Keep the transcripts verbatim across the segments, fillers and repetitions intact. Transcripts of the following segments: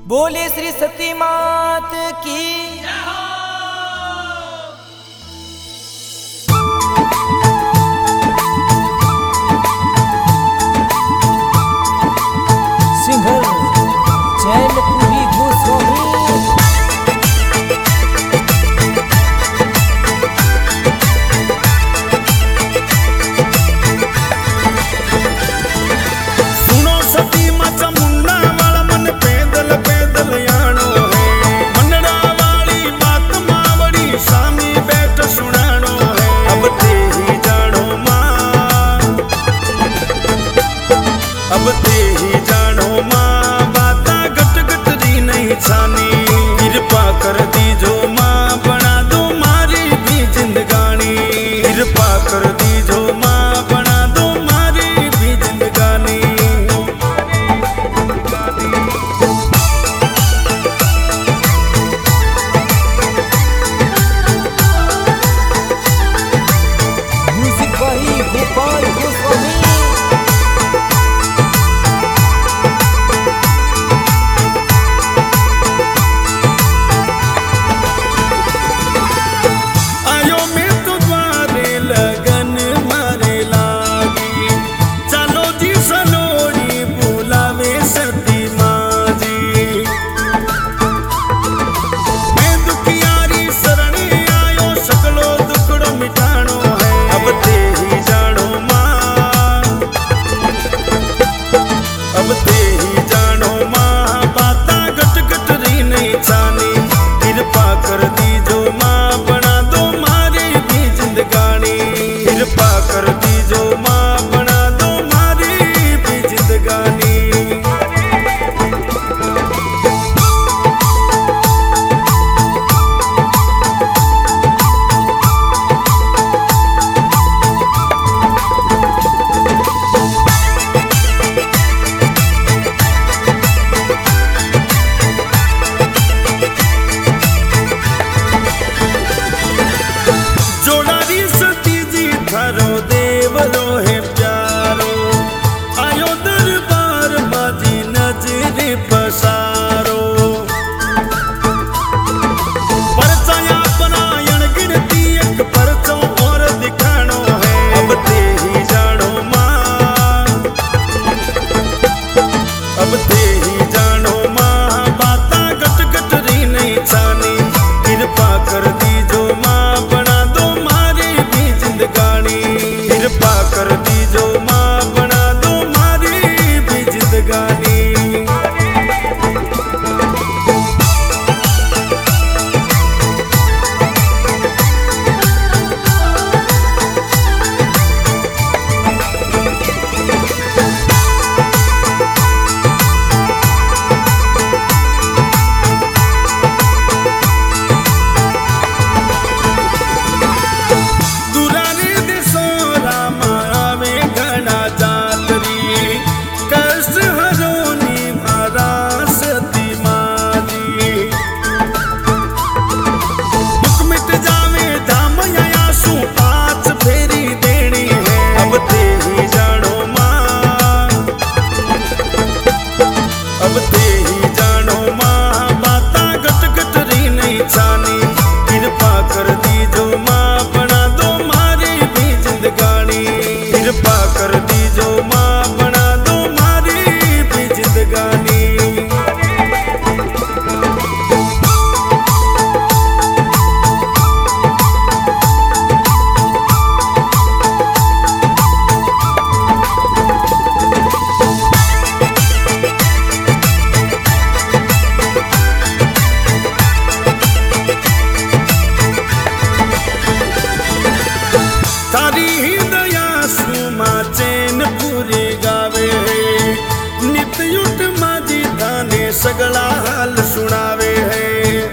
बोले श्री सती मात की। सिंघल चैनपुरी गोस्वामी। अब ते ही जानो माँ बाता गट गट री नहीं छानी। कृपा कर दी जो माँ बना दो मारी भी जिंदगानी। कृपा कर दी जो माँ बना दो मारी भी जिंदगानी। म्यूजिक भाई गोपाल गोस्वामी। अब ते ही जानो माँ बाता गट गट री नहीं छानी। कृपा कर दी जो माँ बना दो मारी भी जिंदगानी। कृपा कर दी जो माँ बना दो मारी भी जिंदगानी। अब ते ही जानो माँ बाता गट गट री नहीं छानी। कृपा कर दी जो माँ बना दो मारी भी जिंदगानी। कृपा कर दी जो माँ बना दो मारी भी जिंदगानी। अब ते ही जानो माँ बाता गट गट री नहीं छानी। कृपा कर दी जो माँ बना दो मारी भी जिंदगानी। कृपा कर दी जो माँ बना दो मारी भी जिंदगानी। तारी ही दया सुमा चैन पूरी गावे। नित युट माजी थाने सगला हाल सुनावे है।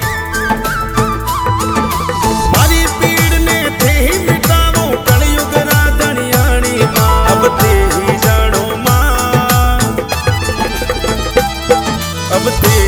मारी पीड़ ने थे ही मिटावो कलयुग राधनियाणी माँ। अब ते ही जानो माँ अब ते